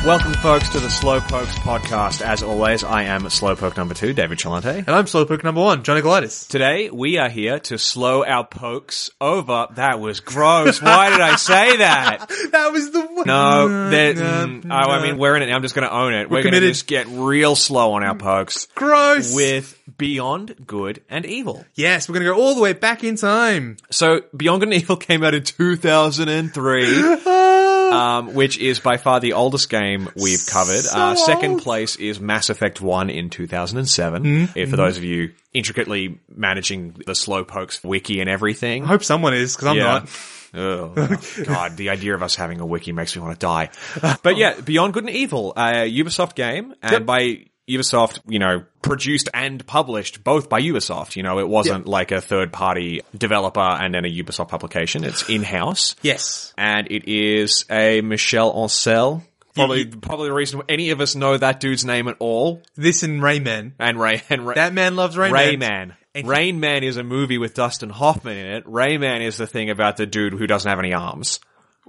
Welcome, folks, to the Slowpokes podcast. As always, I am Slowpoke number 2, David Chalante. And I'm Slowpoke number 1, Johnny Golitis. Today, we are here to slow our pokes over. That was gross. Why did I say that? That was the one. I mean, we're in it now. I'm just going to own it. We're going to just get real slow on our pokes. Gross. With Beyond Good and Evil. Yes, we're going to go all the way back in time. So, Beyond Good and Evil came out in 2003. Which is by far the oldest game we've covered. Second place is Mass Effect 1 in 2007. Mm-hmm. For those of you intricately managing the Slowpokes wiki and everything. I hope someone is, because I'm not. Oh, God, the idea of us having a wiki makes me want to die. But yeah, Beyond Good and Evil, a Ubisoft game, and by Ubisoft, produced and published both by Ubisoft. It wasn't like a third-party developer and then a Ubisoft publication. It's in-house. Yes. And it is a Michel Ancel. Probably the reason any of us know that dude's name at all. This and Rayman. That man loves Rayman. Rain Man is a movie with Dustin Hoffman in it. Rayman is the thing about the dude who doesn't have any arms.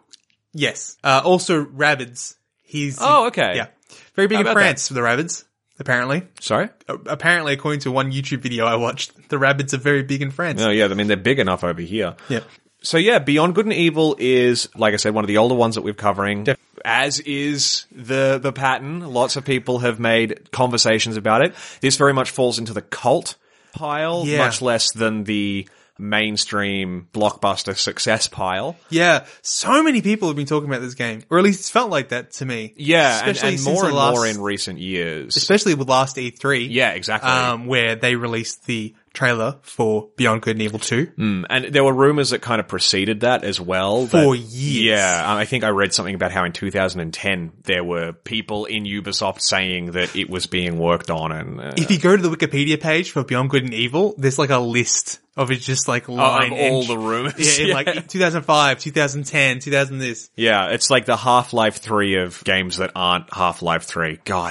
Yes. Also, Rabbids. Okay. Yeah. Very big in France for the Rabbids. Apparently. Sorry? Apparently, according to one YouTube video I watched, the Rabbids are very big in France. Oh, yeah. I mean, they're big enough over here. Yeah. So, yeah, Beyond Good and Evil is, like I said, one of the older ones that we're covering. As is the pattern. Lots of people have made conversations about it. This very much falls into the cult pile, much less than the mainstream blockbuster success pile. Yeah, so many people have been talking about this game, or at least it's felt like that to me. Yeah, and more in recent years. Especially with last E3. Yeah, exactly. Where they released the trailer for Beyond Good and Evil 2. And there were rumors that kind of preceded that as well. For years. Yeah, I think I read something about how in 2010 there were people in Ubisoft saying that it was being worked on. And if you go to the Wikipedia page for Beyond Good and Evil, there's like a list of it just like line of all the rumors. Yeah, like 2005, 2010, 2000 this. Yeah, it's like the Half-Life 3 of games that aren't Half-Life 3. God,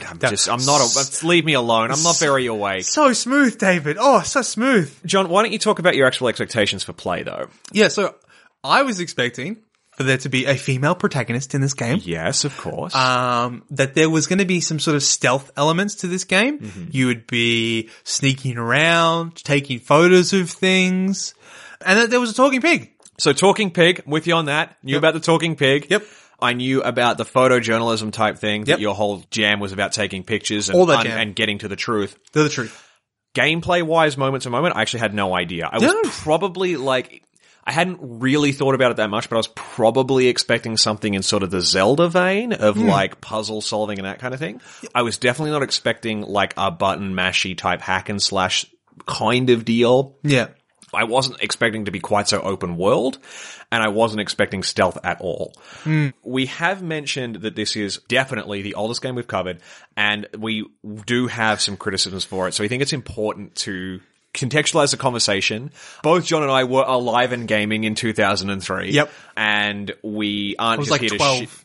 leave me alone. I'm not very awake. So smooth, David. Oh, so smooth. John, why don't you talk about your actual expectations for play, though? Yeah, so I was expecting for there to be a female protagonist in this game. Yes, of course. That there was going to be some sort of stealth elements to this game. Mm-hmm. You would be sneaking around, taking photos of things, and that there was a talking pig. So Talking Pig, with you on that. Knew about the Talking Pig. Yep. I knew about the photojournalism type thing, that your whole jam was about taking pictures and getting to the truth. To the truth. Gameplay-wise, moment to moment, I actually had no idea. I was probably I hadn't really thought about it that much, but I was probably expecting something in sort of the Zelda vein of like puzzle solving and that kind of thing. I was definitely not expecting like a button mashy type hack and slash kind of deal. Yeah. I wasn't expecting to be quite so open world, and I wasn't expecting stealth at all. We have mentioned that this is definitely the oldest game we've covered, and we do have some criticisms for it, so we think it's important to contextualize the conversation. Both John and I were alive and gaming in 2003. Yep. And we aren't just here 12.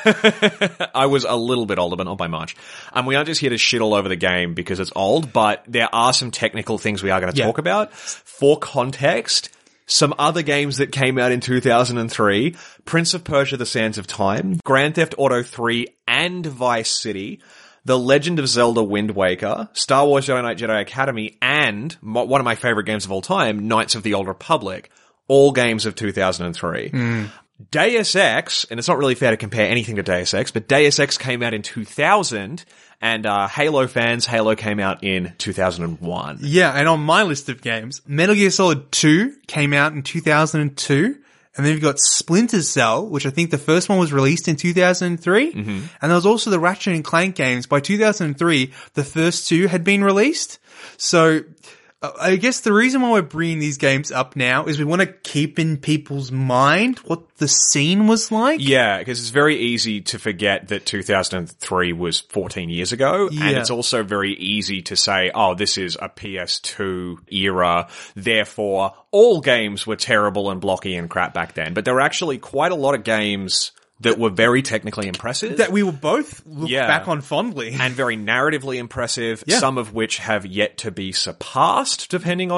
I was a little bit older, but not by much. We aren't just here to shit all over the game because it's old, but there are some technical things we are going to talk about. For context, some other games that came out in 2003, Prince of Persia: The Sands of Time, Grand Theft Auto 3 and Vice City, The Legend of Zelda: Wind Waker, Star Wars Jedi Knight Jedi Academy, and one of my favorite games of all time, Knights of the Old Republic. All games of 2003. Deus Ex, and it's not really fair to compare anything to Deus Ex, but Deus Ex came out in 2000, and Halo fans, Halo came out in 2001. Yeah, and on my list of games, Metal Gear Solid 2 came out in 2002, and then you've got Splinter Cell, which I think the first one was released in 2003, and there was also the Ratchet and Clank games. By 2003, the first two had been released, so I guess the reason why we're bringing these games up now is we want to keep in people's mind what the scene was like. Yeah, because it's very easy to forget that 2003 was 14 years ago. Yeah. And it's also very easy to say, oh, this is a PS2 era, therefore all games were terrible and blocky and crap back then. But there were actually quite a lot of games that were very technically impressive. That we will both look back on fondly. And very narratively impressive, some of which have yet to be surpassed, depending on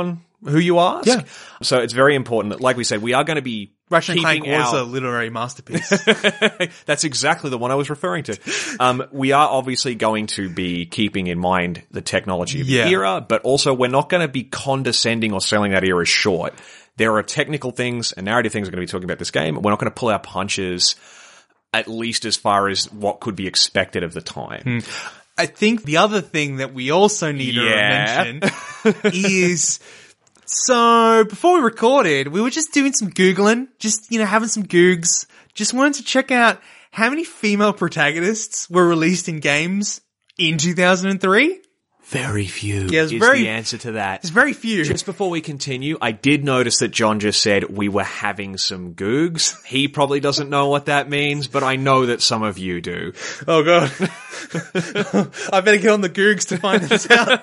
who you ask. Yeah. So it's very important that, like we said, we are going to be Ratchet and Clank keeping was our... a literary masterpiece. That's exactly the one I was referring to. We are obviously going to be keeping in mind the technology of the era, but also we're not going to be condescending or selling that era short. There are technical things and narrative things we're going to be talking about this game. We're not going to pull our punches, at least as far as what could be expected of the time. I think the other thing that we also need to mention is... So, before we recorded, we were just doing some Googling, just, having some googs. Just wanted to check out how many female protagonists were released in games in 2003. Very few yeah, is the answer to that. It's very few. Just before we continue, I did notice that John just said we were having some googs. He probably doesn't know what that means, but I know that some of you do. Oh, God. I better get on the googs to find this out.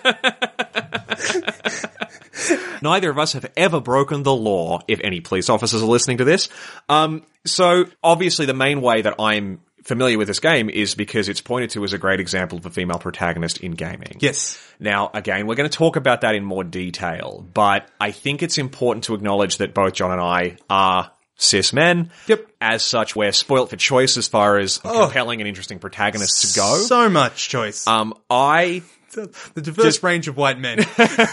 Neither of us have ever broken the law, if any police officers are listening to this. So, obviously, the main way that I'm familiar with this game is because it's pointed to as a great example of a female protagonist in gaming. Yes. Now, again, we're going to talk about that in more detail, but I think it's important to acknowledge that both John and I are cis men. Yep. As such, we're spoilt for choice as far as compelling and interesting protagonists go. So much choice. The diverse range of white men.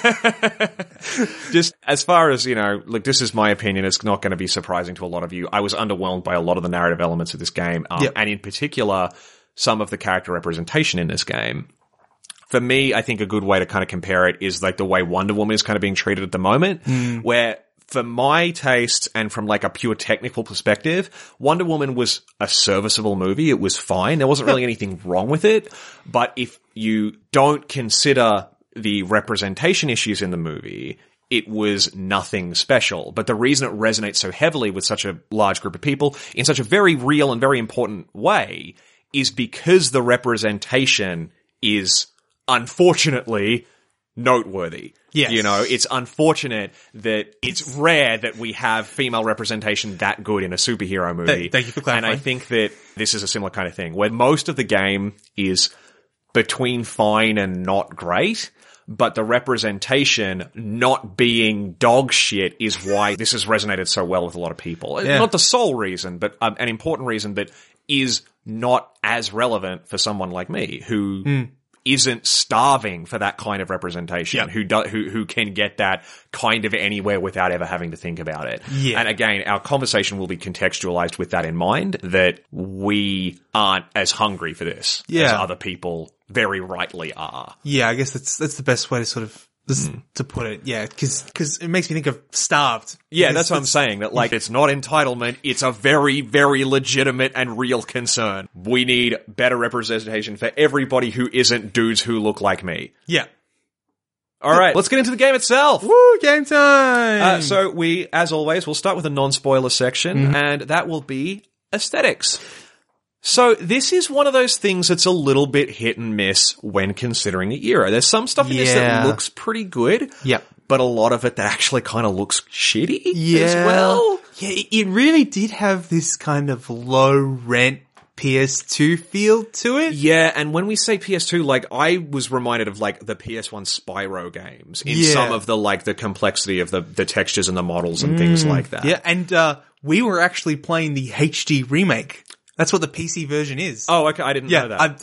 Just as far as, look, this is my opinion. It's not going to be surprising to a lot of you. I was underwhelmed by a lot of the narrative elements of this game. And in particular, some of the character representation in this game. For me, I think a good way to kind of compare it is like the way Wonder Woman is kind of being treated at the moment, where for my taste and from like a pure technical perspective, Wonder Woman was a serviceable movie. It was fine. There wasn't really anything wrong with it. But if you don't consider the representation issues in the movie, it was nothing special. But the reason it resonates so heavily with such a large group of people in such a very real and very important way is because the representation is unfortunately noteworthy. Yes. It's unfortunate that it's rare that we have female representation that good in a superhero movie. Thank you for clarifying. And I think that this is a similar kind of thing where most of the game is between fine and not great, but the representation not being dog shit is why this has resonated so well with a lot of people. Yeah. Not the sole reason, but an important reason that is not as relevant for someone like me who isn't starving for that kind of representation, who can get that kind of anywhere without ever having to think about it. Yeah. And again, our conversation will be contextualized with that in mind, that we aren't as hungry for this as other people very rightly are. Yeah, I guess that's the best way to sort of to put it. Yeah, because it makes me think of Starved. Yeah, that's what I'm saying. That like it's not entitlement; it's a very, very legitimate and real concern. We need better representation for everybody who isn't dudes who look like me. Yeah. All right, let's get into the game itself. Woo, game time! So we, as always, we'll start with a non-spoiler section, and that will be aesthetics. So this is one of those things that's a little bit hit and miss when considering the era. There's some stuff in this that looks pretty good. Yep. But a lot of it that actually kind of looks shitty as well. Yeah, it really did have this kind of low rent PS2 feel to it. Yeah, and when we say PS2, like, I was reminded of, like, the PS1 Spyro games in some of the, like, the complexity of the textures and the models and things like that. Yeah, and we were actually playing the HD remake. That's what the PC version is. Oh, okay, I didn't know that.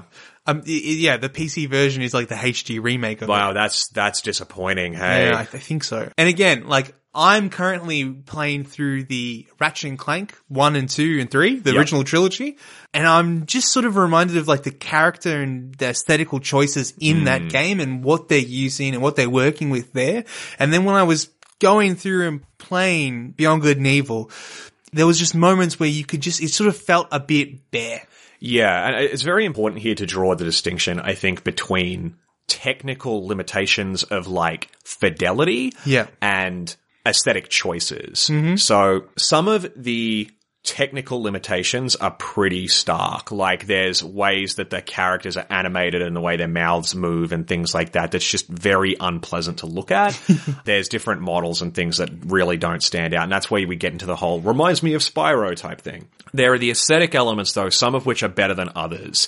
The PC version is like the HD remake of it. Wow, that's disappointing, hey? Yeah, I think so. And again, like, I'm currently playing through the Ratchet and Clank 1 and 2 and 3, the original trilogy, and I'm just sort of reminded of like the character and the aesthetical choices in that game and what they're using and what they're working with there. And then when I was going through and playing Beyond Good and Evil, there was just moments where you could just, it sort of felt a bit bare. Yeah, and it's very important here to draw the distinction, I think, between technical limitations of like fidelity and aesthetic choices. So some of the technical limitations are pretty stark. Like there's ways that the characters are animated and the way their mouths move and things like that that's just very unpleasant to look at. There's different models and things that really don't stand out, and that's where we get into the whole reminds me of Spyro type thing. There are the aesthetic elements though, some of which are better than others.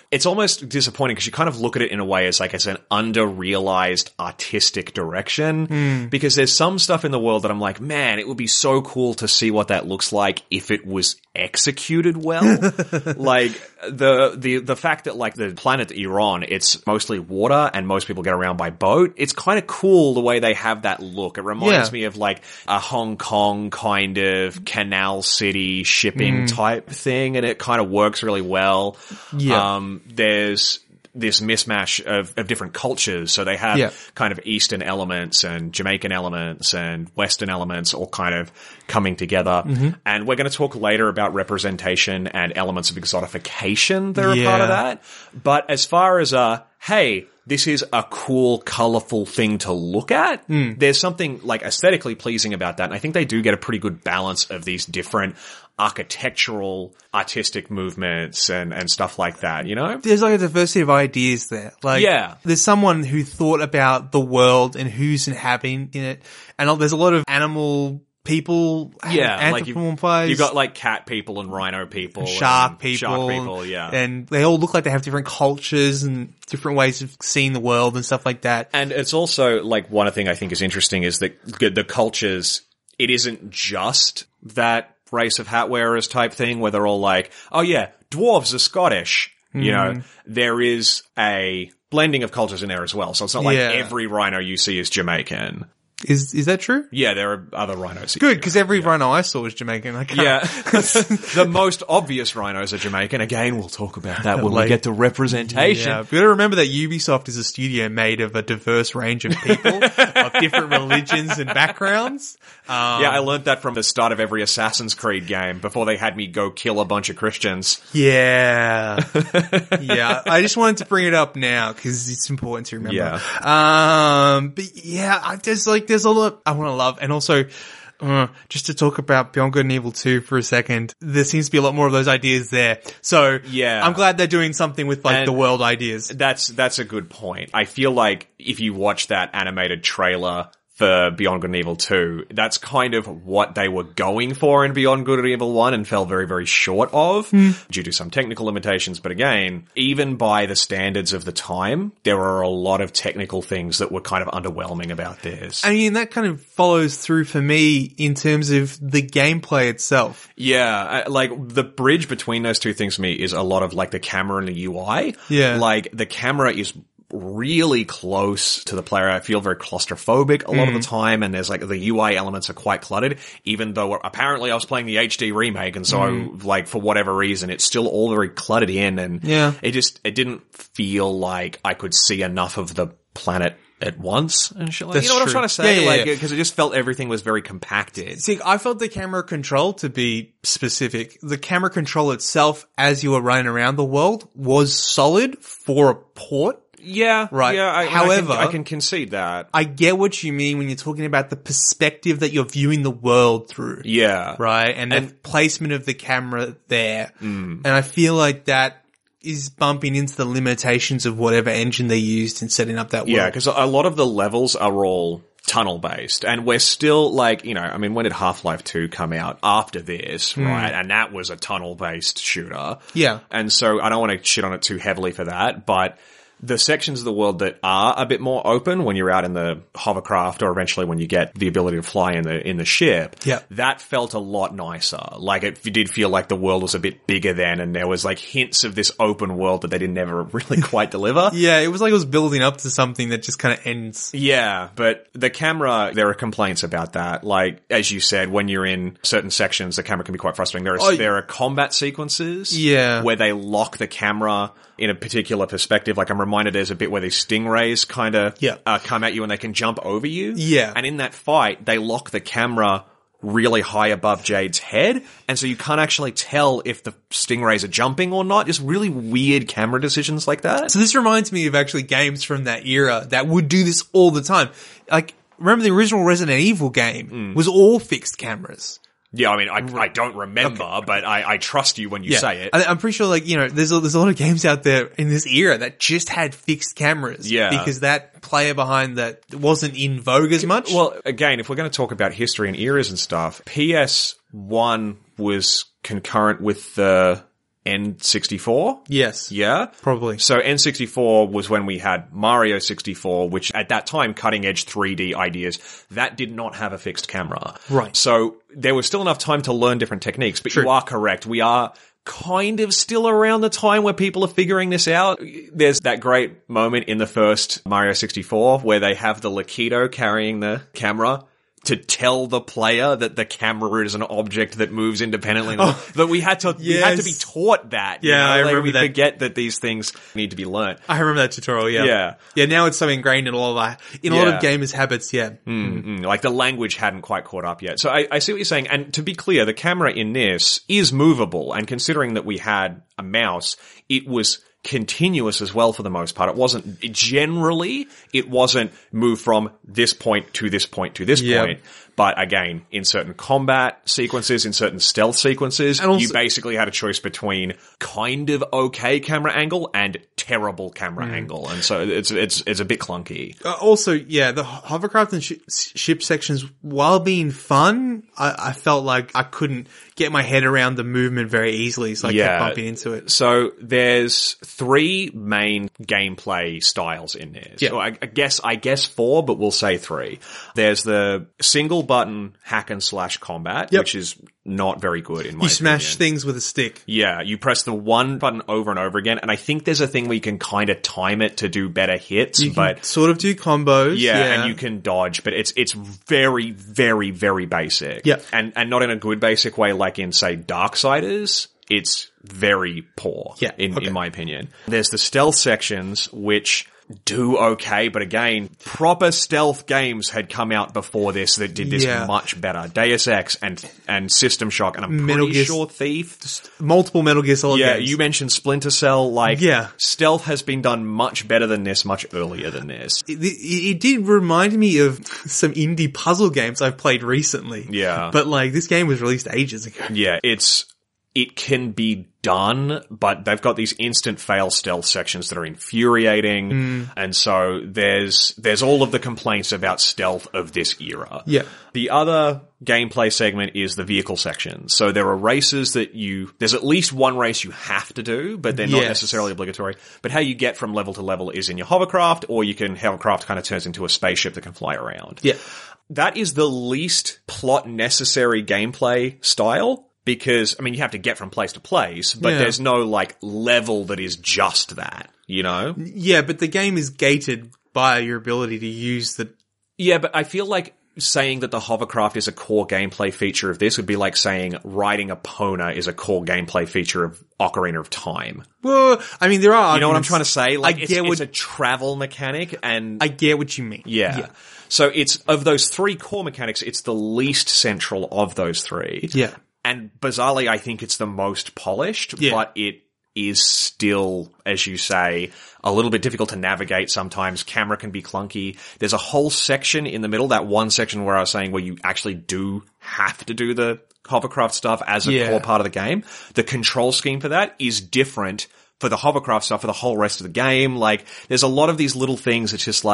it's almost disappointing because you kind of look at it in a way as like as an under-realized artistic direction because there's some stuff in the world that I'm like, man, it would be so cool to see what that looks like if it was executed well. Like the fact that like the planet that you're on, it's mostly water and most people get around by boat. It's kind of cool the way they have that look. It reminds me of like a Hong Kong kind of canal city shipping type thing, and it kind of works really well. There's this mismatch of different cultures. So they have kind of Eastern elements and Jamaican elements and Western elements all kind of coming together. And we're going to talk later about representation and elements of exotification that are a part of that. But as far as hey, this is a cool, colorful thing to look at. There's something like aesthetically pleasing about that. And I think they do get a pretty good balance of these different architectural, artistic movements and stuff like that, you know? There's like a diversity of ideas there. Like, there's someone who thought about the world and who's inhabiting it. And there's a lot of animal people, like you've got like cat people and rhino people, shark people, and they all look like they have different cultures and different ways of seeing the world and stuff like that. And it's also like one thing I think is interesting is that the cultures. It isn't just that race of hat wearers type thing where they're all like, oh yeah, dwarves are Scottish. You know, there is a blending of cultures in there as well. So it's not like every rhino you see is Jamaican. Is that true? Yeah, there are other rhinos. Good, because every rhino I saw was Jamaican. The most obvious rhinos are Jamaican. Again, we'll talk about that when we get to representation. Yeah, we got to remember that Ubisoft is a studio made of a diverse range of people of different religions and backgrounds. I learned that from the start of every Assassin's Creed game before they had me go kill a bunch of Christians. Yeah. I just wanted to bring it up now because it's important to remember. There's a lot I want to love. And also, just to talk about Beyond Good and Evil 2 for a second, there seems to be a lot more of those ideas there. So, I'm glad they're doing something with like the world ideas. That's a good point. I feel like if you watch that animated trailer for Beyond Good and Evil 2, that's kind of what they were going for in Beyond Good and Evil 1 and fell very, very short of due to some technical limitations. But again, even by the standards of the time, there were a lot of technical things that were kind of underwhelming about this. I mean, that kind of follows through for me in terms of the gameplay itself. Yeah, like the bridge between those two things for me is a lot of like the camera and the UI. Yeah. Like the camera is really close to the player. I feel very claustrophobic a lot of the time, and there's like the UI elements are quite cluttered, even though apparently I was playing the HD remake, and so like for whatever reason it's still all very cluttered in, and it didn't feel like I could see enough of the planet at once and shit like that. You know what I'm trying to say? Because it just felt everything was very compacted. See, I felt the camera control, to be specific, the camera control itself as you were running around the world was solid for a port. Yeah. Right. Yeah. However, I can concede that. I get what you mean when you're talking about the perspective that you're viewing the world through. Yeah. Right. And the placement of the camera there. And I feel like that is bumping into the limitations of whatever engine they used in setting up that world. Yeah, because a lot of the levels are all tunnel based, and we're still like, you know, I mean, when did Half-Life 2 come out? After this, right? And that was a tunnel based shooter. Yeah. And so I don't want to shit on it too heavily for that, but the sections of the world that are a bit more open when you're out in the hovercraft or eventually when you get the ability to fly in the ship, that felt a lot nicer. Like it did feel like the world was a bit bigger then, and there was like hints of this open world that they didn't ever really quite deliver. Yeah, it was like it was building up to something that just kind of ends. Yeah, but the camera, there are complaints about that. Like, as you said, when you're in certain sections, the camera can be quite frustrating. There are combat sequences where they lock the camera in a particular perspective. Like I'm reminded there's a bit where these stingrays kind of come at you and they can jump over you. Yeah. And in that fight, they lock the camera really high above Jade's head, and so you can't actually tell if the stingrays are jumping or not. Just really weird camera decisions like that. So this reminds me of actually games from that era that would do this all the time. Like, remember the original Resident Evil game was all fixed cameras. Yeah, I mean, I don't remember, but I trust you when you say it. I'm pretty sure, like, you know, there's a lot of games out there in this era that just had fixed cameras. Yeah. Because that player behind that wasn't in vogue as much. Well, again, if we're going to talk about history and eras and stuff, PS1 was concurrent with the N64. Yes. Yeah? Probably. So N64 was when we had Mario 64, which at that time, cutting-edge 3D ideas, that did not have a fixed camera. Right. So there was still enough time to learn different techniques, but True. you are correct. We are kind of still around the time where people are figuring this out. There's that great moment in the first Mario 64 where they have the Lakitu carrying the camera to tell the player that the camera is an object that moves independently. That we had to be taught that. Yeah, I remember we that. forget that these things need to be learnt. I remember that tutorial, yeah. Yeah, now it's so ingrained in a lot of gamers' habits, yeah. Like the language hadn't quite caught up yet. So I see what you're saying. And to be clear, the camera in this is movable. And considering that we had a mouse, it was continuous as well for the most part. It wasn't move from this point to this point to this point. But again, in certain combat sequences, in certain stealth sequences, and also, you basically had a choice between kind of okay camera angle and terrible camera angle. And so it's a bit clunky. Also, yeah, the hovercraft and ship sections, while being fun, I felt like I couldn't get my head around the movement very easily, so I kept bumping into it. So there's 3 main gameplay styles in this. Yeah. So I guess 4, but we'll say 3. There's the single button hack and slash combat, which is not very good in my opinion. You smash things with a stick. Yeah, you press the one button over and over again, and I think there's a thing where you can kind of time it to do better hits, but sort of do combos. Yeah, and you can dodge, but it's very, very, very basic. Yeah. And not in a good basic way like in, say, Darksiders. It's very poor, in my opinion. There's the stealth sections, which do okay, but again, proper stealth games had come out before this that did this much better. Deus Ex and System Shock, and I'm pretty sure Thief. Multiple Metal Gear Solid games. Yeah, you mentioned Splinter Cell. Stealth has been done much better than this, much earlier than this. It did remind me of some indie puzzle games I've played recently. Yeah. But this game was released ages ago. Yeah, it can be done, but they've got these instant fail stealth sections that are infuriating. And so there's all of the complaints about stealth of this era. Yeah. The other gameplay segment is the vehicle section. So there are races there's at least one race you have to do, but they're not necessarily obligatory. But how you get from level to level is in your hovercraft, or you can, hovercraft kind of turns into a spaceship that can fly around. Yeah. That is the least plot necessary gameplay style. Because, I mean, you have to get from place to place, but there's no, level that is just that, you know? Yeah, but the game is gated by your ability to use the... Yeah, but I feel like saying that the hovercraft is a core gameplay feature of this would be like saying riding a Pona is a core gameplay feature of Ocarina of Time. Well, I mean, there are... You know what I'm trying to say? It's a travel mechanic, and... I get what you mean. Yeah. So it's, of those 3 core mechanics, it's the least central of those 3. Yeah. And bizarrely, I think it's the most polished, but it is still, as you say, a little bit difficult to navigate sometimes. Camera can be clunky. There's a whole section in the middle, that one section where I was saying where you actually do have to do the hovercraft stuff as a core part of the game. The control scheme for that is different for the hovercraft stuff for the whole rest of the game. There's a lot of these little things that's just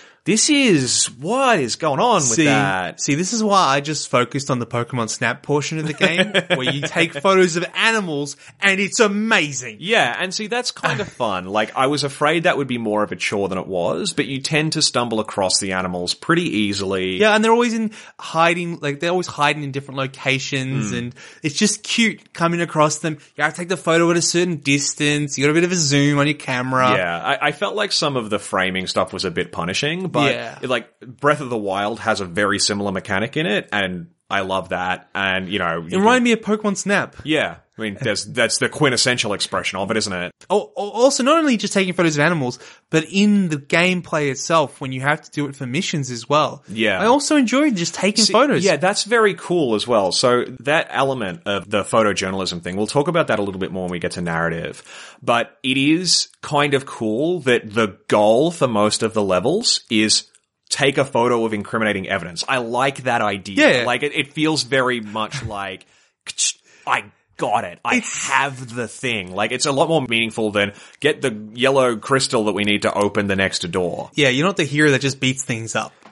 what is going on with that? See, this is why I just focused on the Pokemon Snap portion of the game, where you take photos of animals, and it's amazing. Yeah, and see, that's kind of fun. I was afraid that would be more of a chore than it was, but you tend to stumble across the animals pretty easily. Yeah, and they're always hiding in different locations, and it's just cute coming across them. You have to take the photo at a certain distance, you got a bit of a zoom on your camera. Yeah, I felt like some of the framing stuff was a bit punishing, but Breath of the Wild has a very similar mechanic in it, and I love that. And, it reminded me of Pokemon Snap. Yeah. I mean, that's the quintessential expression of it, isn't it? Oh, also, not only just taking photos of animals, but in the gameplay itself, when you have to do it for missions as well. Yeah. I also enjoyed just taking photos. Yeah, that's very cool as well. So that element of the photojournalism thing, we'll talk about that a little bit more when we get to narrative. But it is kind of cool that the goal for most of the levels is take a photo of incriminating evidence. I like that idea. Yeah. It feels very much like, I got it. I have the thing. It's a lot more meaningful than get the yellow crystal that we need to open the next door. Yeah, you're not the hero that just beats things up.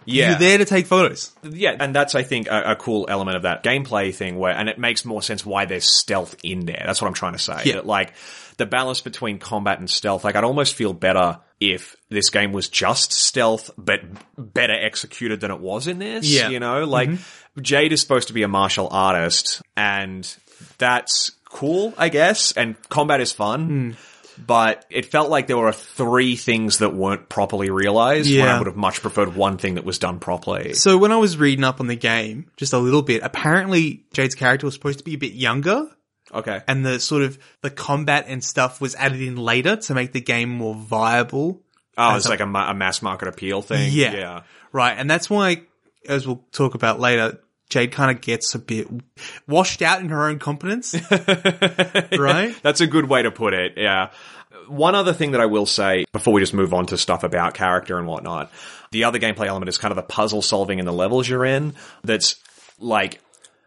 Yeah. You're there to take photos. Yeah, and that's, I think, a cool element of that gameplay thing and it makes more sense why there's stealth in there. That's what I'm trying to say. Yeah. That, like, the balance between combat and stealth, like, I'd almost feel better if this game was just stealth, but better executed than it was in this. Yeah. You know, like, Jade is supposed to be a martial artist, and that's cool, I guess, and combat is fun. But it felt like there were 3 things that weren't properly realized when I would have much preferred one thing that was done properly. So when I was reading up on the game, just a little bit, apparently Jade's character was supposed to be a bit younger. Okay. And the sort of the combat and stuff was added in later to make the game more viable. Oh, it's like a mass market appeal thing? Yeah. Right. And that's why, as we'll talk about later, Jade kind of gets a bit washed out in her own competence. Right? That's a good way to put it, yeah. One other thing that I will say before we just move on to stuff about character and whatnot, the other gameplay element is kind of the puzzle solving in the levels you're in that's like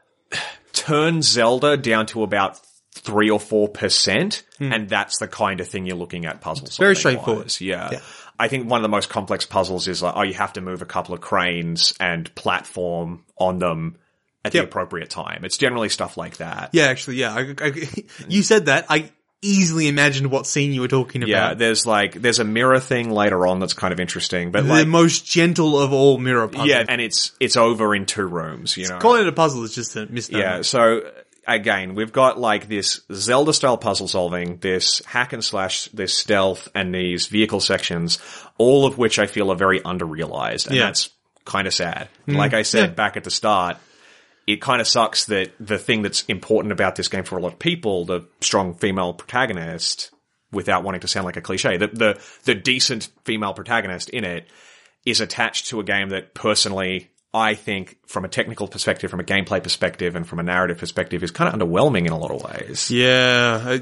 turn Zelda down to about 3 or 4%, and that's the kind of thing you're looking at puzzle solving. Very straightforward. Yeah. I think one of the most complex puzzles is like, you have to move a couple of cranes and platform on them at the appropriate time. It's generally stuff like that. Yeah, actually, yeah. You said that. I easily imagined what scene you were talking about. Yeah, there's a mirror thing later on that's kind of interesting, but the most gentle of all mirror puzzles. Yeah, and it's over in 2 rooms, you know. Calling it a puzzle is just a misnomer. Yeah, so again, we've got like this Zelda-style puzzle solving, this hack and slash, this stealth, and these vehicle sections, all of which I feel are very under-realized, and that's kind of sad. Like I said back at the start, it kind of sucks that the thing that's important about this game for a lot of people, the strong female protagonist, without wanting to sound like a cliche, the decent female protagonist in it is attached to a game that personally, I think, from a technical perspective, from a gameplay perspective, and from a narrative perspective, is kind of underwhelming in a lot of ways. Yeah.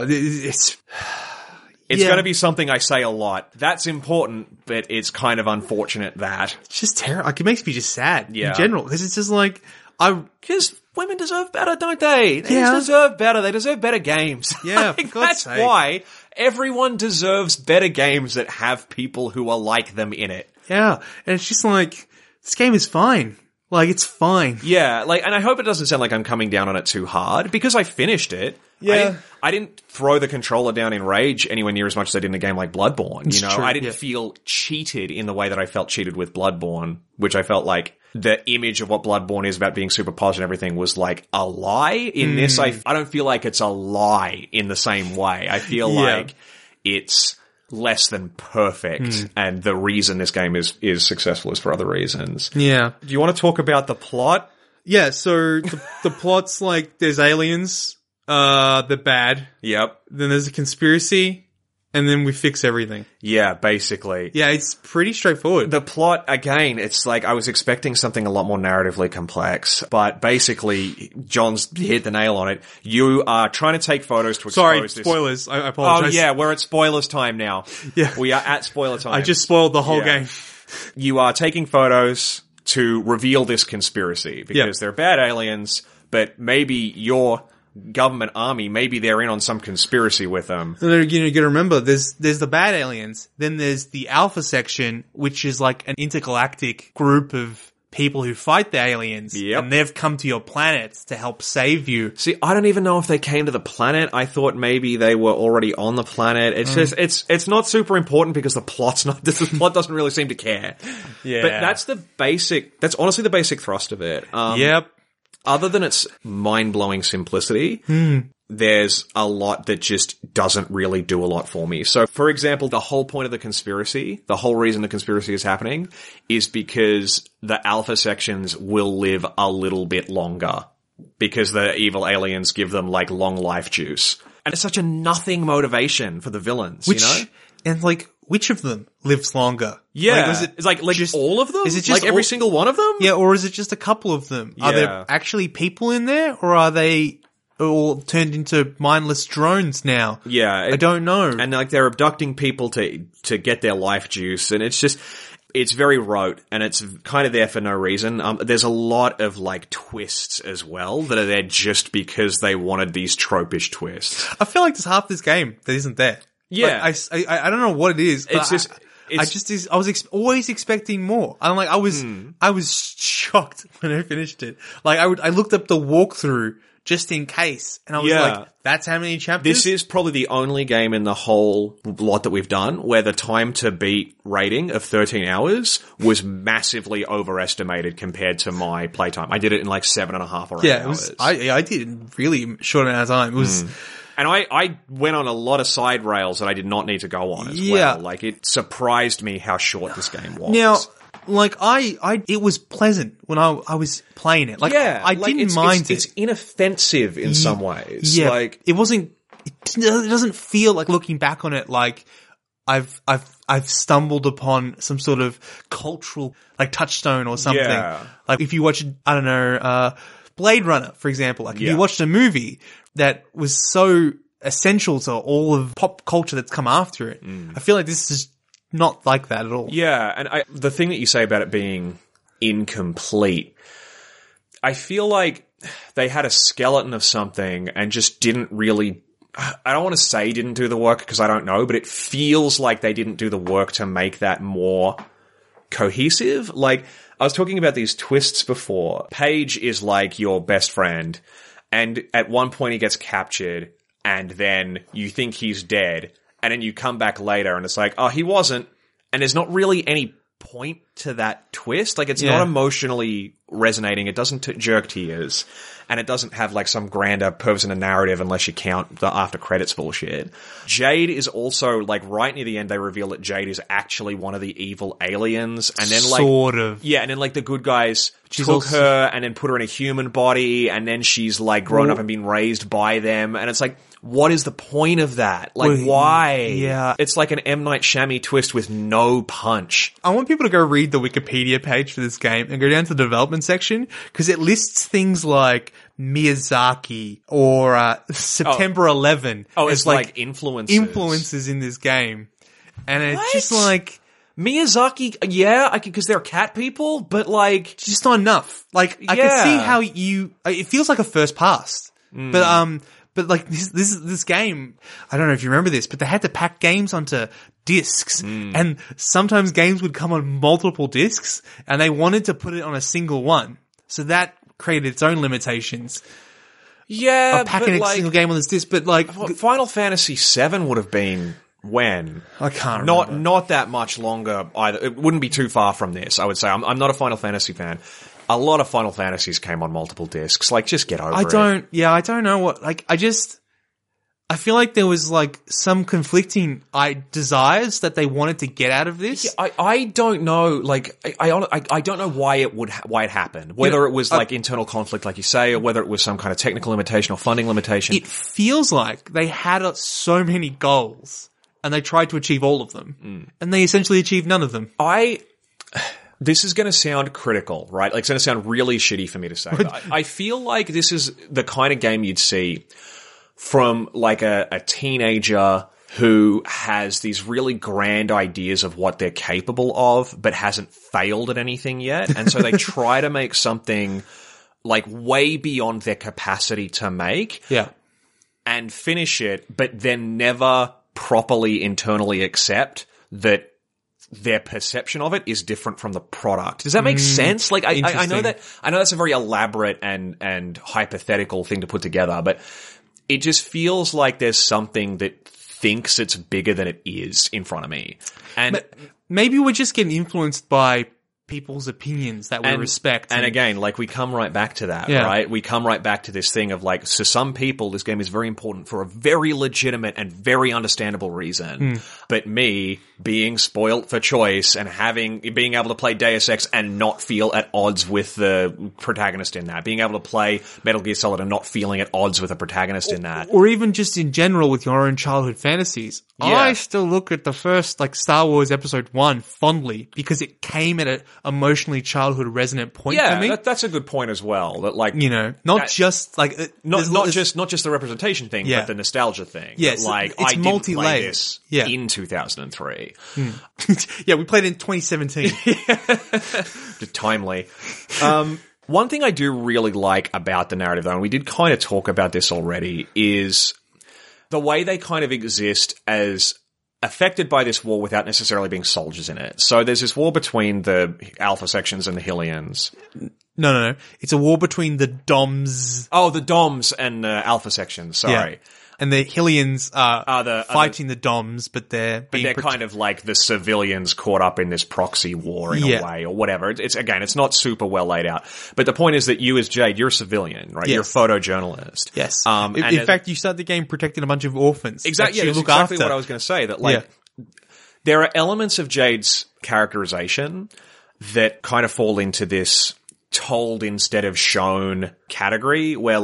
It's going to be something I say a lot. That's important, but it's kind of unfortunate that. It's just terrible. Like, it makes me just sad Yeah. in general. Because it's just like, Because women deserve better, don't they? They Yeah. just deserve better. They deserve better games. Yeah, Like, for God's that's sake. why everyone deserves better games that have people who are like them in it. yeah. And it's just like, this game is fine. Like, it's fine. Yeah, like, and I hope it doesn't sound like I'm coming down on it too hard, because I finished it. Yeah. I didn't throw the controller down in rage anywhere near as much as I did in a game like Bloodborne. It's You know, true, I didn't yeah. feel cheated in the way that I felt cheated with Bloodborne, which I felt like the image of what Bloodborne is about being super polished and everything was like a lie. In this, I don't feel like it's a lie in the same way. I feel like it's less than perfect, and the reason this game is successful is for other reasons. Yeah. Do you want to talk about the plot? Yeah, so the plot's like, there's aliens, they're bad, Yep. then there's a conspiracy, and then we fix everything. Yeah, basically. Yeah, it's pretty straightforward. The plot, again, it's like I was expecting something a lot more narratively complex, but basically, John's hit the nail on it. You are trying to take photos to expose Sorry, this. spoilers. I Oh apologize. yeah, we're at spoilers time now. Yeah. We are at spoiler time. I just spoiled the whole Yeah. game. You are taking photos to reveal this conspiracy because they're bad aliens, but maybe your government army, maybe they're in on some conspiracy with them. And you gotta remember, there's the bad aliens, then there's the Alpha section, which is like an intergalactic group of people who fight the aliens. Yep. And they've come to your planet to help save you. See, I don't even know if they came to the planet. I thought maybe they were already on the planet. It's just, it's not super important because the plot's not, the plot doesn't really seem to care. Yeah. But that's honestly the basic thrust of it. Yep. Other than its mind-blowing simplicity, there's a lot that just doesn't really do a lot for me. So, for example, the whole point of the conspiracy, the whole reason the conspiracy is happening is because the Alpha sections will live a little bit longer because the evil aliens give them, like, long life juice. And it's such a nothing motivation for the villains, you know? And like, which of them lives longer? Yeah. Like, It's like just all of them? Is it just like every all- single one of them? Yeah, or is it just a couple of them? Are Yeah. there actually people in there, or are they all turned into mindless drones now? Yeah. I don't know. And like they're abducting people to get their life juice, and it's just, it's very rote, and it's kind of there for no reason. There's a lot of like twists as well that are there just because they wanted these tropish twists. I feel like there's half this game that isn't there. Yeah. Like, I don't know what it is. But It's just, I was always expecting more. I'm like, I was shocked when I finished it. Like, I looked up the walkthrough just in case, and I was like, that's how many chapters? This is probably the only game in the whole lot that we've done where the time to beat rating of 13 hours was massively overestimated compared to my playtime. I did it in like 7.5 or 8 hours. I did it in really short amount of time. It was... And I went on a lot of side rails that I did not need to go on as well. Like, it surprised me how short this game was. Now, like, it was pleasant when I was playing it. Like, I didn't mind it. It's inoffensive in some ways. Yeah. Like, it doesn't feel like, looking back on it, like I've stumbled upon some sort of cultural, like, touchstone or something. Yeah. Like, if you watch, I don't know, Blade Runner, for example, like, if you watched a movie that was so essential to all of pop culture that's come after it, I feel like this is not like that at all. Yeah, and the thing that you say about it being incomplete, I feel like they had a skeleton of something and just didn't really... I don't want to say didn't do the work because I don't know, but it feels like they didn't do the work to make that more cohesive. Like, I was talking about these twists before. Paige is like your best friend, and at one point he gets captured, and then you think he's dead, and then you come back later and it's like, oh, he wasn't. And there's not really any point to that twist. Like, it's not emotionally resonating. It doesn't jerk tears. And it doesn't have, like, some grander purpose in a narrative unless you count the after credits bullshit. Jade is also, like, right near the end, they reveal that Jade is actually one of the evil aliens. And then, like... Sort of. Yeah, and then, like, the good guys took her and then put her in a human body, and then she's, like, grown up and been raised by them. And it's like... What is the point of that? Like, why? Yeah. It's like an M. Night Shyamalan twist with no punch. I want people to go read the Wikipedia page for this game and go down to the development section, because it lists things like Miyazaki or September 11. Oh, it's like influences in this game. And it's just like... Miyazaki, yeah, because they're cat people, but like... Just not enough. Like, I can see how it feels like a first pass. But like this game, I don't know if you remember this, but they had to pack games onto discs, and sometimes games would come on multiple discs, and they wanted to put it on a single one, so that created its own limitations. Yeah, of packing a single game on this disc, but like Final Fantasy VII would have been when I can't remember. Not that much longer either. It wouldn't be too far from this. I would say I'm not a Final Fantasy fan. A lot of Final Fantasies came on multiple discs. Like, just get over it. I don't know what, like, I feel like there was, like, some conflicting desires that they wanted to get out of this. Yeah, I don't know, like, I don't know why it happened. Whether it was, like, internal conflict, like you say, or whether it was some kind of technical limitation or funding limitation. It feels like they had so many goals, and they tried to achieve all of them. And they essentially achieved none of them. This is going to sound critical, right? Like, it's going to sound really shitty for me to say. I feel like this is the kind of game you'd see from, like, a teenager who has these really grand ideas of what they're capable of, but hasn't failed at anything yet. And so they try to make something, like, way beyond their capacity to make. Yeah. And finish it, but then never properly internally accept that their perception of it is different from the product. Does that make sense? Like, I know that's a very elaborate and hypothetical thing to put together, but it just feels like there's something that thinks it's bigger than it is in front of me. And maybe we're just getting influenced by people's opinions that we respect. And again, like, we come right back to that, right? We come right back to this thing of, like, so some people, this game is very important for a very legitimate and very understandable reason. But me, being spoilt for choice and being able to play Deus Ex and not feel at odds with the protagonist in that, being able to play Metal Gear Solid and not feeling at odds with the protagonist in that. Or even just in general with your own childhood fantasies. Yeah. I still look at the first, like, Star Wars Episode 1 fondly because it came at a emotionally childhood resonant point for me. That's a good point as well. That, like, you know, not just the representation thing, but the nostalgia thing. Yes, like, it's I didn't play this in 2003. Yeah, we played it in 2017. Just timely. One thing I do really like about the narrative, though, and we did kind of talk about this already, is the way they kind of exist as affected by this war without necessarily being soldiers in it. So there's this war between the Alpha sections and the Hylians. No. It's a war between the Doms. Oh, the Doms and the Alpha sections. Sorry. Yeah. And the Hylians are fighting the the Doms, but they're kind of like the civilians caught up in this proxy war in a way or whatever. It's not super well laid out. But the point is that you as Jade, you're a civilian, right? Yes. You're a photojournalist. Yes. In fact, you start the game protecting a bunch of orphans. Exactly. That's exactly what I was going to say. That there are elements of Jade's characterization that kind of fall into this told instead of shown category where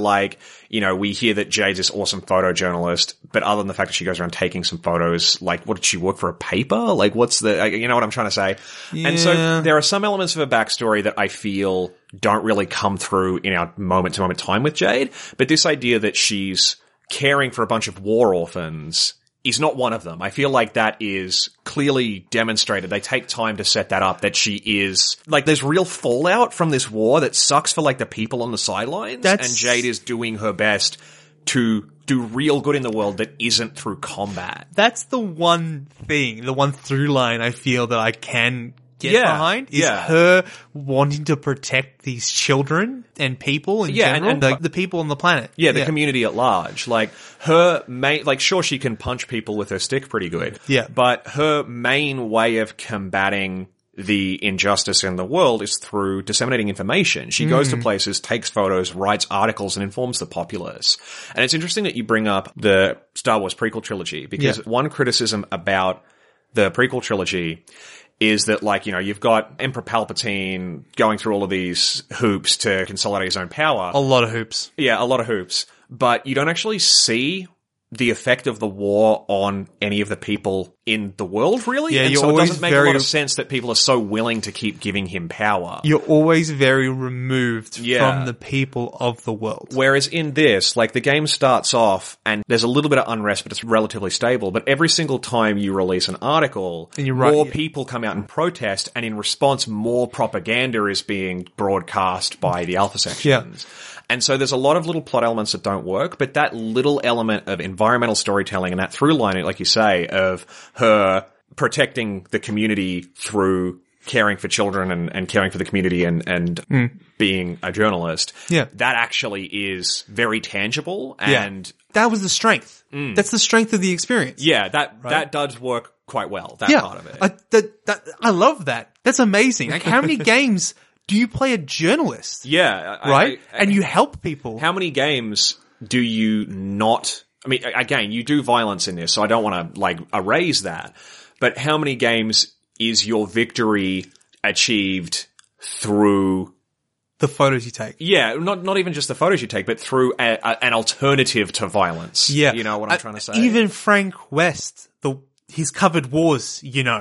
we hear that Jade's this awesome photojournalist, but other than the fact that she goes around taking some photos, what did she work for, a paper? What's you know what I'm trying to say? Yeah. And so there are some elements of her backstory that I feel don't really come through in our moment to moment time with Jade, but this idea that she's caring for a bunch of war orphans is not one of them. I feel like that is clearly demonstrated. They take time to set that up, that she is, there's real fallout from this war that sucks for, the people on the sidelines, and Jade is doing her best to do real good in the world that isn't through combat. That's the one thing, the one through line I feel that I can get behind is her wanting to protect these children and people in general, and the people on the planet. Yeah, the community at large. Her main, sure, she can punch people with her stick pretty good. Yeah. But her main way of combating the injustice in the world is through disseminating information. She goes to places, takes photos, writes articles, and informs the populace. And it's interesting that you bring up the Star Wars prequel trilogy, because one criticism about the prequel trilogy is that, you've got Emperor Palpatine going through all of these hoops to consolidate his own power. A lot of hoops. Yeah, a lot of hoops. But you don't actually see the effect of the war on any of the people in the world, really. Yeah, and so it doesn't make a lot of sense that people are so willing to keep giving him power. You're always very removed from the people of the world. Whereas in this, the game starts off and there's a little bit of unrest, but it's relatively stable. But every single time you release an article, and more people come out and protest, and in response, more propaganda is being broadcast by the Alpha sections. Yeah. And so there's a lot of little plot elements that don't work, but that little element of environmental storytelling and that through line, like you say, of her protecting the community through caring for children and caring for the community and being a journalist, that actually is very tangible. And that was the strength. That's the strength of the experience. Yeah, that does work quite well, that part of it. I love that. That's amazing. How many games do you play a journalist? Yeah. Right? And you help people. How many games do you not... I mean, again, you do violence in this, so I don't want to, erase that. But how many games is your victory achieved through... the photos you take? Yeah, not even just the photos you take, but through an alternative to violence. Yeah. You know what I'm trying to say? Even Frank West, he's covered wars,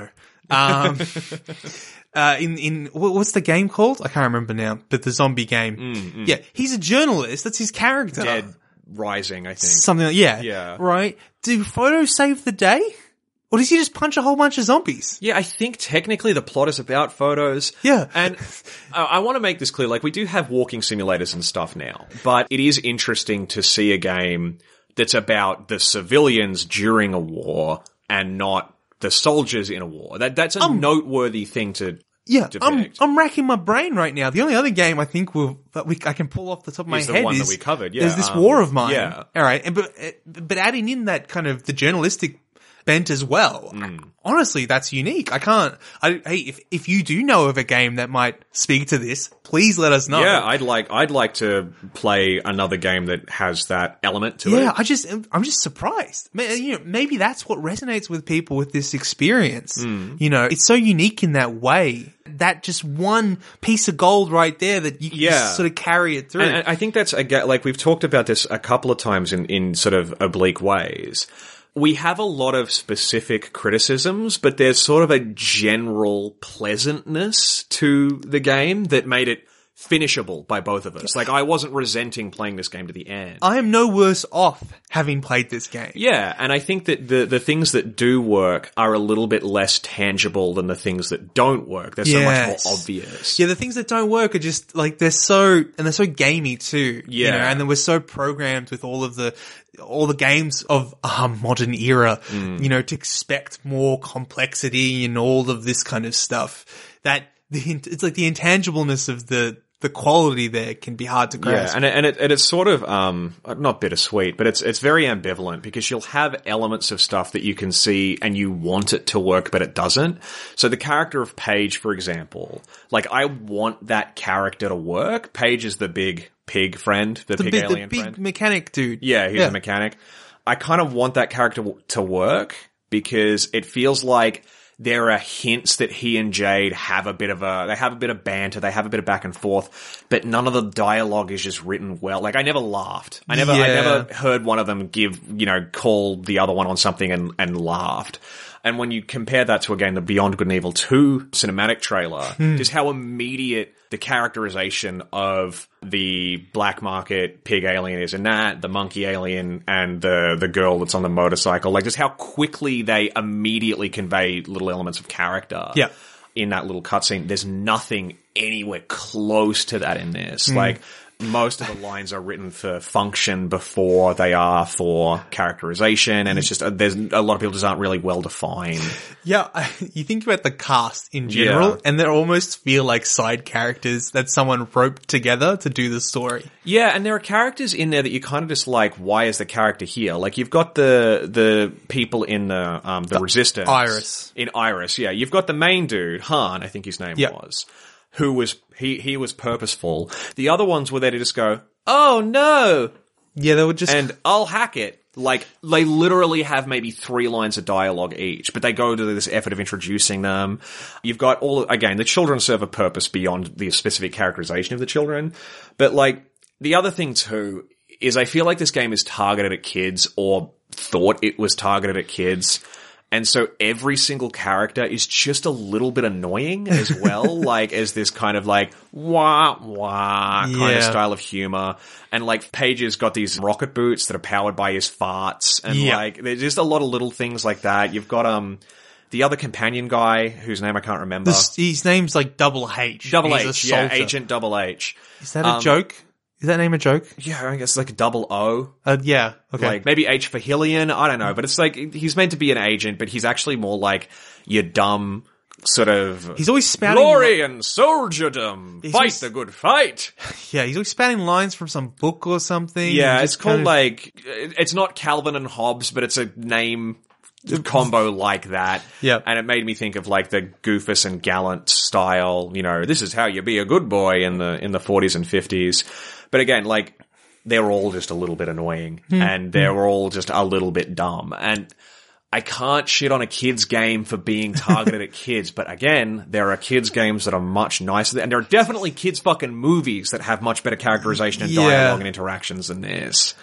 in what's the game called? I can't remember now, but the zombie game. Yeah, he's a journalist. That's his character. Dead Rising, I think. Something like, yeah. Right? Do photos save the day? Or does he just punch a whole bunch of zombies? Yeah, I think technically the plot is about photos. Yeah. And I want to make this clear. We do have walking simulators and stuff now, but it is interesting to see a game that's about the civilians during a war and not the soldiers in a war. That's a noteworthy thing to depict. I'm racking my brain right now. The only other game I think I can pull off the top of my head is the one that we covered. Yeah, there's this War of Mine. Yeah, all right, but adding in that kind of the journalistic bent as well. Honestly, that's unique. Hey, if you do know of a game that might speak to this, please let us know. Yeah, I'd like to play another game that has that element to it. Yeah, I'm just surprised. Maybe that's what resonates with people with this experience. It's so unique in that way. That just one piece of gold right there that you can just sort of carry it through. And I think that's, we've talked about this a couple of times in sort of oblique ways. We have a lot of specific criticisms, but there's sort of a general pleasantness to the game that made it finishable by both of us. Like, I wasn't resenting playing this game to the end. I am no worse off having played this game. Yeah, and I think that the things that do work are a little bit less tangible than the things that don't work. They're so much more obvious. Yeah, the things that don't work are just like they're so gamey too. Yeah, you know, and then we're so programmed with all the games of modern era, you know, to expect more complexity and all of this kind of stuff. That it's like the intangibleness of the quality there can be hard to grasp. Yeah, and it's sort of not bittersweet, but it's very ambivalent because you'll have elements of stuff that you can see and you want it to work, but it doesn't. So the character of Paige, for example, like I want that character to work. Paige is the big pig friend, the pig alien big friend, mechanic dude. Yeah, he's a mechanic. I kind of want that character to work because it feels like there are hints that he and Jade have a bit of banter, they have a bit of back and forth, but none of the dialogue is just written well. Like, I never laughed. I never heard one of them call the other one on something and laughed. And when you compare that to, again, the Beyond Good and Evil 2 cinematic trailer, just how immediate the characterization of the black market pig alien is in that, the monkey alien and the girl that's on the motorcycle, like just how quickly they immediately convey little elements of character in that little cutscene. There's nothing anywhere close to that in this. Like, most of the lines are written for function before they are for characterization, and it's just there's a lot of people just aren't really well defined. Yeah, you think about the cast in general, and they almost feel like side characters that someone roped together to do the story. Yeah, and there are characters in there that you kind of just like, why is the character here? Like, you've got the people in the Resistance. Iris. In Iris, yeah. You've got the main dude, Han, I think his name was, who was, he was purposeful. The other ones were there to just go, oh no! Yeah, they were just... And I'll hack it. Like, they literally have maybe 3 lines of dialogue each, but they go to this effort of introducing them. You've got the children serve a purpose beyond the specific characterization of the children. But like, the other thing too is I feel like this game is targeted at kids, or thought it was targeted at kids. And so every single character is just a little bit annoying as well, like as this kind of like wah wah kind of style of humor. And like Paige's got these rocket boots that are powered by his farts, and like there's just a lot of little things like that. You've got the other companion guy whose name I can't remember. His name's like Double H. Double H, yeah, Agent Double H. Is that a joke? Is that name a joke? Yeah, I guess it's like a double O. Yeah, okay. Like, maybe H for Hillian, I don't know. But it's like, he's meant to be an agent, but he's actually more like your dumb sort of... He's always spouting... Glory and soldierdom! Fight the good fight! Yeah, he's always spouting lines from some book or something. Yeah, it's called like... It's not Calvin and Hobbes, but it's a name... combo like that. Yeah. And it made me think of like the Goofus and Gallant style, this is how you be a good boy in the 40s and 50s. But again, like, they're all just a little bit annoying, and they're all just a little bit dumb. And I can't shit on a kid's game for being targeted at kids, but again, there are kids games that are much nicer, and there are definitely kids fucking movies that have much better characterization and dialogue and interactions than this.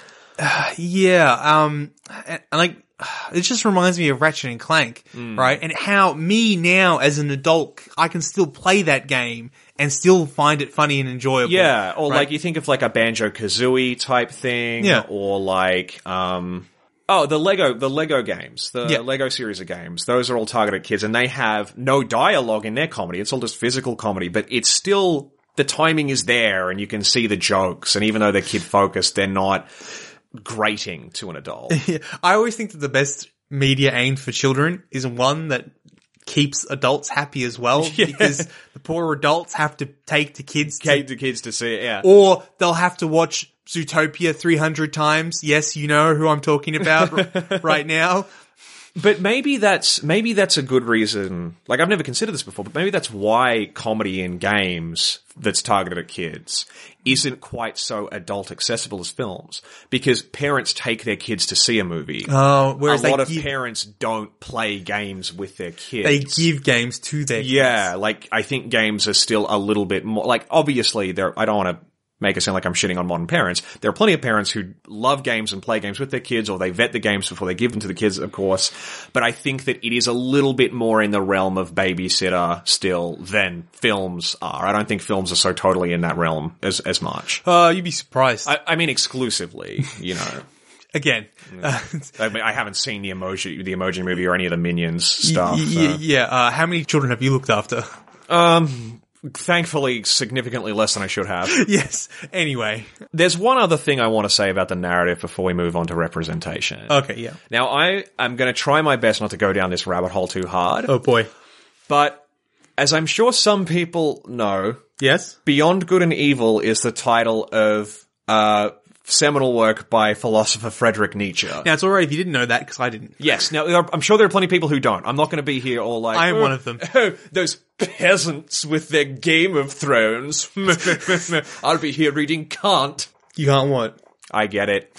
And like, it just reminds me of Ratchet and Clank, right? And how me now as an adult, I can still play that game and still find it funny and enjoyable. Yeah, or like you think of like a Banjo-Kazooie type thing, or like the Lego games, the Lego series of games. Those are all targeted at kids, and they have no dialogue in their comedy. It's all just physical comedy, but it's still, the timing is there, and you can see the jokes, and even though they're kid focused, they're not grating to an adult. I always think that the best media aimed for children is one that keeps adults happy as well, because the poor adults have to take the kids to see it, or they'll have to watch Zootopia 300 times. Yes, you know who I'm talking about right now. But maybe that's a good reason. Like, I've never considered this before, but maybe that's why comedy in games that's targeted at kids isn't quite so adult accessible as films. Because parents take their kids to see a movie. Oh, whereas a lot of parents don't play games with their kids. They give games to their kids. Yeah, like, I think games are still a little bit more, like, obviously I don't want to make it sound like I'm shitting on modern parents. There are plenty of parents who love games and play games with their kids, or they vet the games before they give them to the kids, of course. But I think that it is a little bit more in the realm of babysitter still than films are. I don't think films are so totally in that realm as much. You'd be surprised. I mean, exclusively, you know. Again. I mean, I haven't seen the Emoji Movie or any of the Minions stuff. Yeah. How many children have you looked after? Thankfully, significantly less than I should have. Yes. Anyway. There's one other thing I want to say about the narrative before we move on to representation. Okay, yeah. Now, I am going to try my best not to go down this rabbit hole too hard. Oh, boy. But, as I'm sure some people know, Yes? Beyond Good and Evil is the title of seminal work by philosopher Friedrich Nietzsche. Now, it's alright if you didn't know that, because I didn't. Yes. Now, I'm sure there are plenty of people who don't. I'm not going to be here all like... I am one of them. Oh, those peasants with their Game of Thrones. I'll be here reading Kant. You can't what? I get it.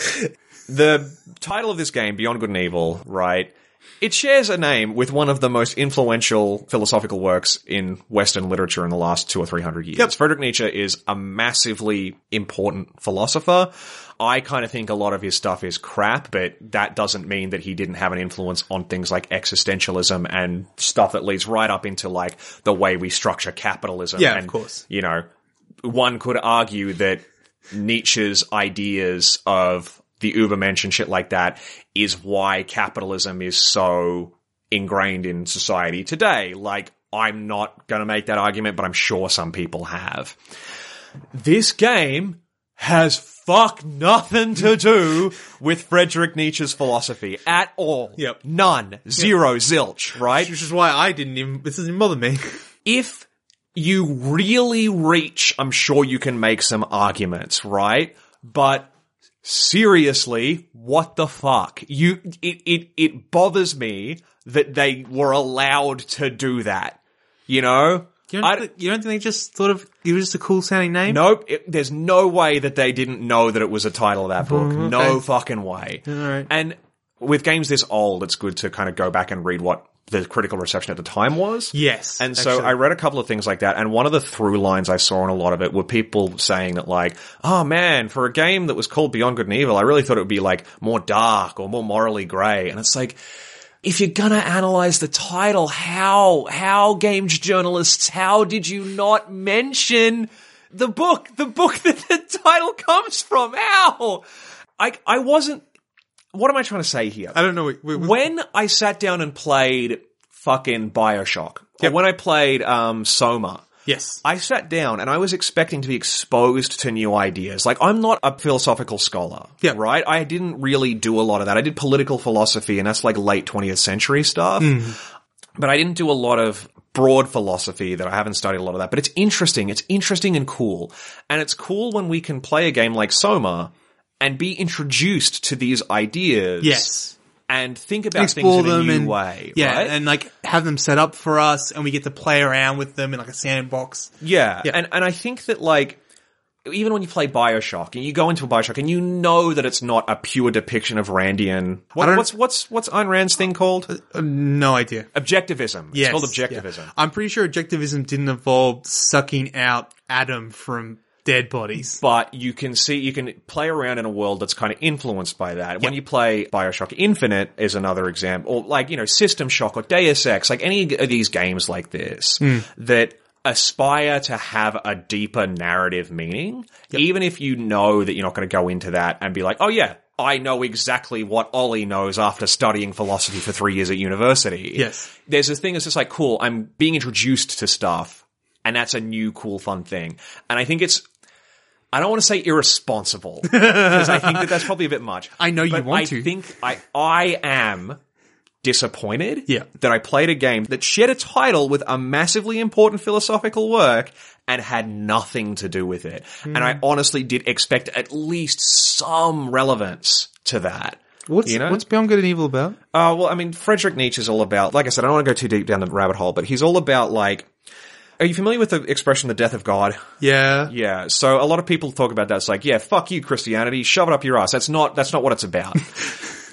The title of this game, Beyond Good and Evil, right? It shares a name with one of the most influential philosophical works in Western literature in the last 200 or 300 years. Yep. Friedrich Nietzsche is a massively important philosopher. I kind of think a lot of his stuff is crap, but that doesn't mean that he didn't have an influence on things like existentialism and stuff that leads right up into like the way we structure capitalism. Yeah, and, of course. You know, one could argue that Nietzsche's ideas of the Übermensch and shit like that is why capitalism is so ingrained in society today. Like, I'm not going to make that argument, but I'm sure some people have. This game has fuck nothing to do with Friedrich Nietzsche's philosophy at all. Yep. None. Zero. Zilch, right? Which is why this doesn't bother me. If you really reach, I'm sure you can make some arguments, right? But seriously, what the fuck? It bothers me that they were allowed to do that. You know? You don't think they just thought of it was just a cool sounding name? Nope. There's no way that they didn't know that it was a title of that book. Okay. No fucking way. All right. And with games this old, it's good to kind of go back and read what the critical reception at the time was. Yes. And so I read a couple of things like that, and one of the through lines I saw in a lot of it were people saying that like, oh man, for a game that was called Beyond Good and Evil, I really thought it would be like more dark or more morally grey. And it's like, if you're gonna analyze the title, how games journalists, how did you not mention the book that the title comes from? How? I wasn't, what am I trying to say here? I don't know. When I sat down and played fucking BioShock, or when I played Soma, yes, I sat down and I was expecting to be exposed to new ideas. Like, I'm not a philosophical scholar, right? I didn't really do a lot of that. I did political philosophy, and that's like late 20th century stuff. But I didn't do a lot of broad philosophy that I haven't studied a lot of that. But it's interesting. It's interesting and cool. And it's cool when we can play a game like Soma and be introduced to these ideas. Yes. And think about things in a new way. Yeah, right? and like have them set up for us, and we get to play around with them in like a sandbox. Yeah. And I think that like, even when you play BioShock and you go into a BioShock and you know that it's not a pure depiction of Randian. What's Ayn Rand's thing called? No idea. Objectivism. Yes. It's called objectivism. Yeah. I'm pretty sure objectivism didn't involve sucking out Adam from dead bodies. But you can play around in a world that's kind of influenced by that. Yep. When you play BioShock Infinite is another example, or like, System Shock or Deus Ex, like any of these games like this that aspire to have a deeper narrative meaning, even if you know that you're not going to go into that and be like, oh yeah, I know exactly what Ollie knows after studying philosophy for 3 years at university. Yes. There's this thing that's just like, cool, I'm being introduced to stuff, and that's a new, cool, fun thing. And I think I don't want to say irresponsible, because I think that that's probably a bit much. I know you want to. I think I am disappointed that I played a game that shared a title with a massively important philosophical work and had nothing to do with it. And I honestly did expect at least some relevance to that. What's Beyond Good and Evil about? Well, I mean, Friedrich Nietzsche is all about, like I said, I don't want to go too deep down the rabbit hole, but he's all about like, are you familiar with the expression, the death of God? Yeah. Yeah. So a lot of people talk about that. It's like, yeah, fuck you, Christianity. Shove it up your ass. That's not what it's about.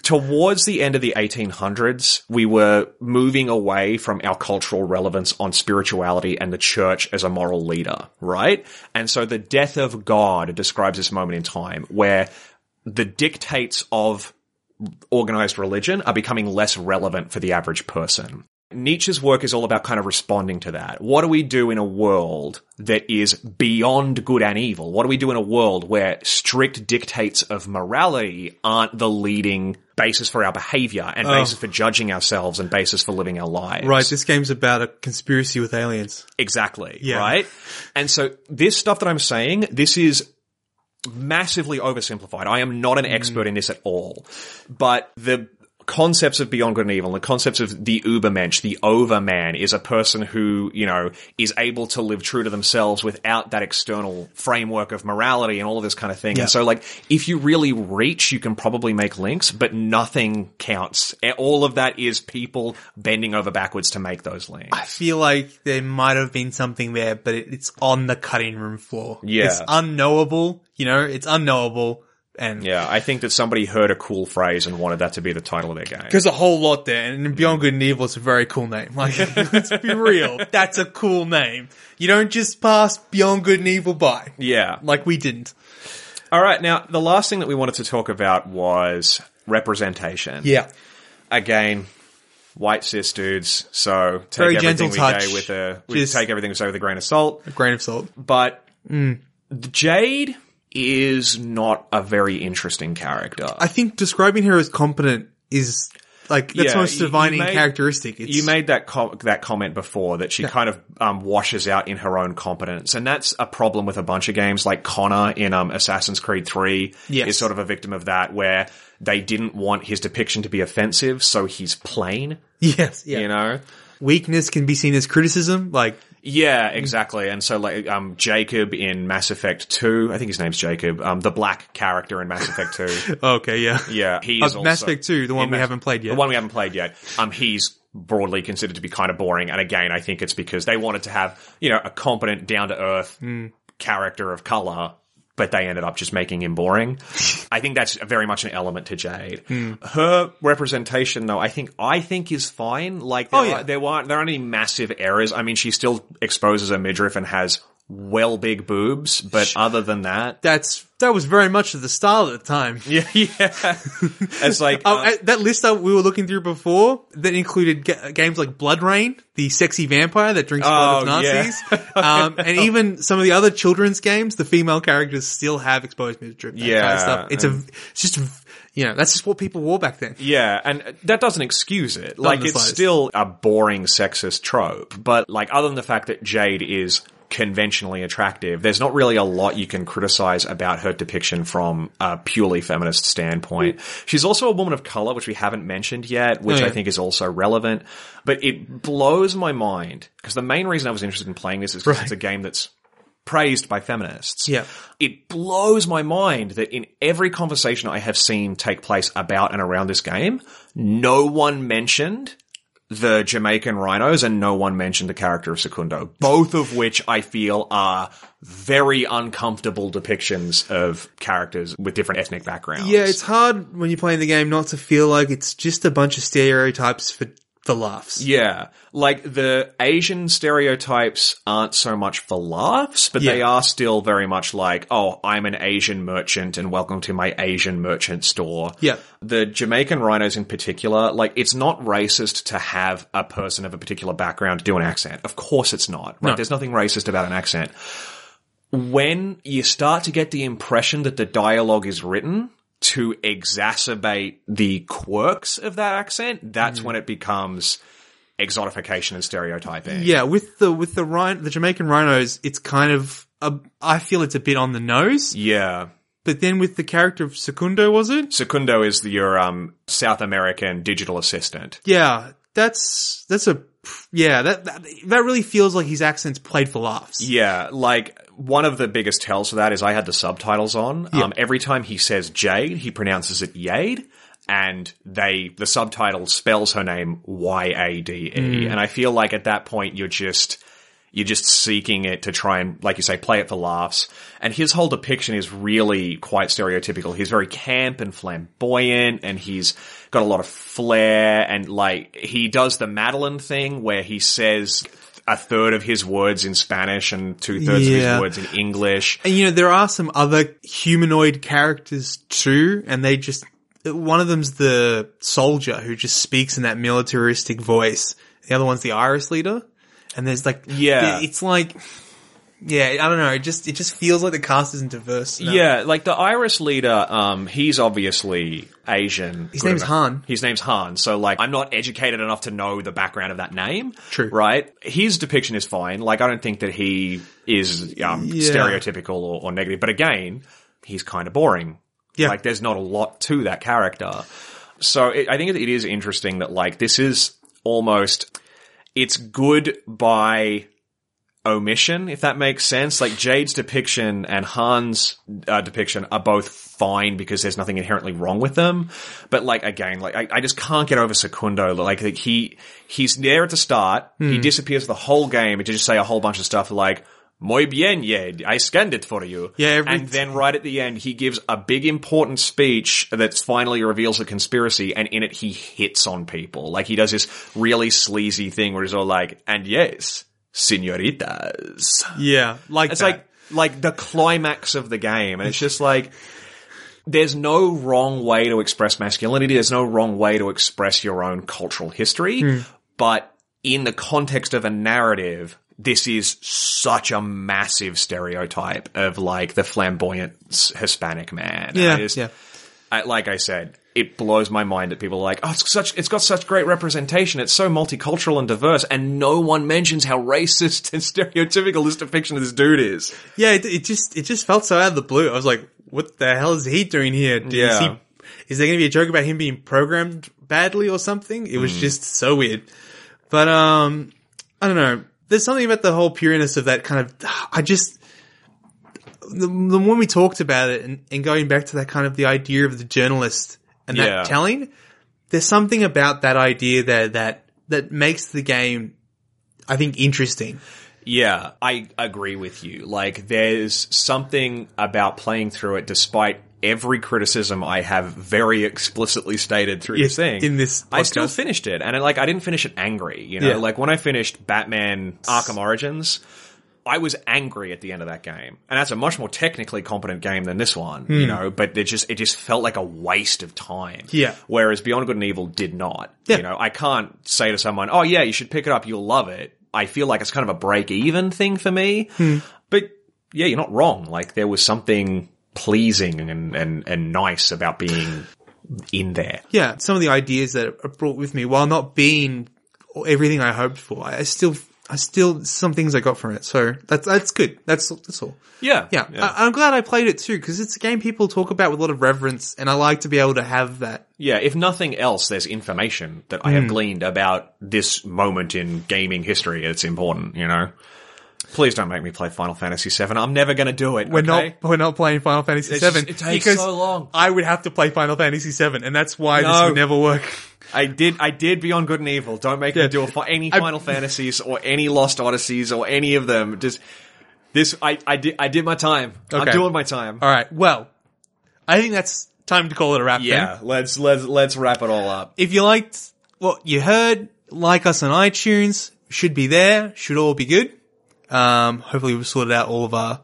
towards the end of the 1800s, we were moving away from our cultural relevance on spirituality and the church as a moral leader, right? And so the death of God describes this moment in time where the dictates of organized religion are becoming less relevant for the average person. Nietzsche's work is all about kind of responding to that. What do we do in a world that is beyond good and evil? What do we do in a world where strict dictates of morality aren't the leading basis for our behavior and basis for judging ourselves and basis for living our lives? Right, this game's about a conspiracy with aliens. Exactly, right? And so this stuff that I'm saying, this is massively oversimplified. I am not an expert in this at all. But the concepts of beyond good and evil, the concepts of the Ubermensch, the overman, is a person who, you know, is able to live true to themselves without that external framework of morality and all of this kind of thing. And so, like, if you really reach, you can probably make links, but nothing counts. All of that is people bending over backwards to make those links. I feel like there might have been something there, but it's on the cutting room floor. Yeah. It's unknowable, you know, it's unknowable. And yeah, I think that somebody heard a cool phrase and wanted that to be the title of their game. There's a whole lot there, and Beyond Good and Evil is a very cool name. Like, let's be real. That's a cool name. You don't just pass Beyond Good and Evil by. Yeah. Like we didn't. All right, now, the last thing that we wanted to talk about was representation. Yeah. Again, white cis dudes, so take Very everything gentle touch. we take everything we say with a grain of salt. A grain of salt. But Jade is not a very interesting character. I think describing her as competent is, like, that's the most defining characteristic. You made that comment before that she kind of washes out in her own competence, and that's a problem with a bunch of games. Like Connor in Assassin's Creed 3 is sort of a victim of that, where they didn't want his depiction to be offensive, so he's plain. Yes, yeah. You know? Weakness can be seen as criticism, like... Yeah, exactly. And so, like, Jacob in Mass Effect 2, I think his name's Jacob, the black character in Mass Effect 2. Okay, yeah. Yeah, he is also... Mass Effect 2, the one we haven't played yet. The one we haven't played yet. He's broadly considered to be kind of boring. And again, I think it's because they wanted to have, you know, a competent, down-to-earth character of color, but they ended up just making him boring. I think that's very much an element to Jade. Her representation, though, I think is fine. Like, there aren't any massive errors. I mean, she still exposes a midriff and has big boobs, but other than that... That was very much the style at the time. Yeah. It's like... that list that we were looking through before, that included games like Blood Rain, the sexy vampire that drinks blood of Nazis. Yeah. And even some of the other children's games, the female characters still have exposed midriff. Kind of stuff. It's just... You know, that's just what people wore back then. Yeah, and that doesn't excuse it. Like, it's still a boring sexist trope. But, like, other than the fact that Jade is conventionally attractive, there's not really a lot you can criticize about her depiction from a purely feminist standpoint. She's also a woman of color, which we haven't mentioned yet, which I think is also relevant. But it blows my mind, because the main reason I was interested in playing this is because it's a game that's praised by feminists. Yeah. It blows my mind that in every conversation I have seen take place about and around this game, no one mentioned the Jamaican rhinos and no one mentioned the character of Secundo, both of which I feel are very uncomfortable depictions of characters with different ethnic backgrounds. Yeah, it's hard when you're playing the game not to feel like it's just a bunch of stereotypes for laughs. Yeah. Like, the Asian stereotypes aren't so much for laughs, but they are still very much like, oh, I'm an Asian merchant and welcome to my Asian merchant store. Yeah. The Jamaican rhinos in particular, like, it's not racist to have a person of a particular background do an accent. Of course it's not, right? No. There's nothing racist about an accent. When you start to get the impression that the dialogue is written to exacerbate the quirks of that accent, that's when it becomes exotification and stereotyping. Yeah, with the Jamaican rhinos, it's kind of I feel it's a bit on the nose. Yeah. But then with the character of Secundo, was it? Secundo is your South American digital assistant. Yeah, that really feels like his accent's played for laughs. Yeah, like, one of the biggest tells for that is I had the subtitles on. Yeah. Every time he says Jade, he pronounces it Yade, and the subtitle spells her name Yade. And I feel like at that point you're You're just seeking it to try and, like you say, play it for laughs. And his whole depiction is really quite stereotypical. He's very camp and flamboyant, and he's got a lot of flair, and like, he does the Madeline thing where he says a third of his words in Spanish and 2/3 of his words in English. And you know, there are some other humanoid characters too, and they just, one of them's the soldier who just speaks in that militaristic voice. The other one's the Iris leader. And there's like, it's like, I don't know. It just feels like the cast isn't diverse enough. Yeah, like the Iris leader, he's obviously Asian. His name's Han. His name's Han. So like, I'm not educated enough to know the background of that name. True. Right? His depiction is fine. Like, I don't think that he is, stereotypical or negative. But again, he's kind of boring. Yeah. Like, there's not a lot to that character. So I think it is interesting that like, this is almost, it's good by omission, if that makes sense. Like, Jade's depiction and Han's depiction are both fine because there's nothing inherently wrong with them. But like, again, like, I just can't get over Secundo. Like he's there at the start, he disappears the whole game, and to just say a whole bunch of stuff like, muy bien, I scanned it for you. Yeah, and then right at the end, he gives a big important speech that finally reveals a conspiracy, and in it, he hits on people. Like, he does this really sleazy thing where he's all like, and yes, señoritas. Yeah, like it's that. like the climax of the game, and it's just like, there's no wrong way to express masculinity. There's no wrong way to express your own cultural history, but in the context of a narrative, this is such a massive stereotype of like the flamboyant Hispanic man. Like I said, it blows my mind that people are like, oh, it's got such great representation. It's so multicultural and diverse, and no one mentions how racist and stereotypical this depiction of this dude is. Yeah, it just felt so out of the blue. I was like, what the hell is he doing here? Is there going to be a joke about him being programmed badly or something? It was just so weird. But I don't know. There's something about the whole pureness of that kind of, the more we talked about it and going back to that kind of the idea of the journalist and that telling, there's something about that idea there that makes the game, I think, interesting. Yeah, I agree with you. Like, there's something about playing through it despite every criticism I have very explicitly stated through this thing. In this podcast. I still finished it. And I didn't finish it angry, you know? Like, when I finished Batman Arkham Origins, I was angry at the end of that game. And that's a much more technically competent game than this one, you know? But it just felt like a waste of time. Yeah. Whereas Beyond Good and Evil did not. Yeah. You know, I can't say to someone, oh yeah, you should pick it up, you'll love it. I feel like it's kind of a break-even thing for me. But yeah, you're not wrong. Like, there was something pleasing and nice about being in there. Yeah, some of the ideas that are brought with me, while not being everything I hoped for, I still some things I got from it. So that's good. That's all. Yeah. I'm glad I played it too, because it's a game people talk about with a lot of reverence, and I like to be able to have that. Yeah, if nothing else, there's information that I have gleaned about this moment in gaming history. It's important, you know? Please don't make me play Final Fantasy VII. I'm never going to do it. We're not playing Final Fantasy VII. It takes so long. I would have to play Final Fantasy VII, and that's why this would never work. I did Beyond Good and Evil. Don't make me do any Final Fantasies or any Lost Odysseys or any of them. Just this. I did my time. Okay. I'm doing my time. All right. Well, I think that's time to call it a wrap. Yeah. Then. Let's wrap it all up. If you liked what you heard, like us on iTunes. Should be there. Should all be good. Hopefully we've sorted out all of our...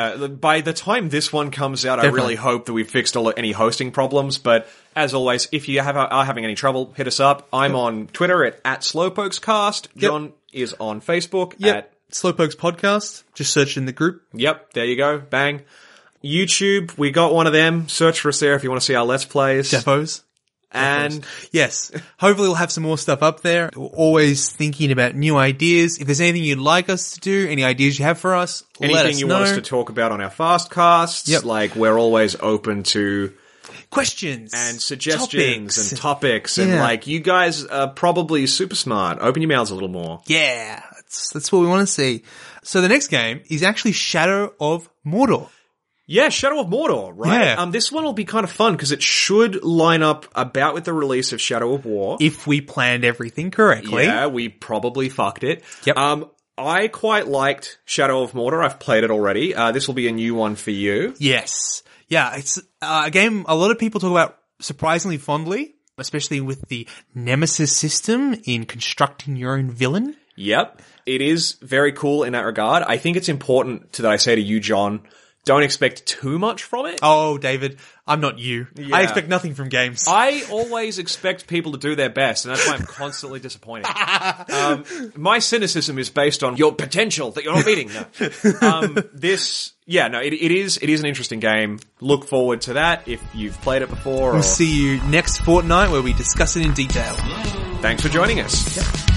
by the time this one comes out, definitely. I really hope that we've fixed any hosting problems, but as always, if you are having any trouble, hit us up. I'm on Twitter at Slowpokescast. John is on Facebook at Slowpokes Podcast. Just search in the group. Yep, there you go. Bang. YouTube, we got one of them. Search for us there if you want to see our Let's Plays. Depots. And yes, hopefully we'll have some more stuff up there. We're always thinking about new ideas. If there's anything you'd like us to do, any ideas you have for us, let us know. Anything you want us to talk about on our Fastcasts, like we're always open to questions and suggestions and topics. And like, you guys are probably super smart. Open your mouths a little more. Yeah, that's what we want to see. So the next game is actually Shadow of Mordor. Yeah, Shadow of Mordor, right? Yeah. This one will be kind of fun because it should line up about with the release of Shadow of War. If we planned everything correctly. Yeah, we probably fucked it. Yep. I quite liked Shadow of Mordor. I've played it already. This will be a new one for you. Yes. Yeah, it's a game a lot of people talk about surprisingly fondly, especially with the Nemesis system in constructing your own villain. Yep. It is very cool in that regard. I think it's important that I say to you, John, don't expect too much from it. Oh, David, I'm not you. Yeah. I expect nothing from games. I always expect people to do their best, and that's why I'm constantly disappointed. My cynicism is based on your potential that you're not meeting. No. It is an interesting game. Look forward to that if you've played it before. We'll see you next fortnight where we discuss it in detail. Thanks for joining us. Yep.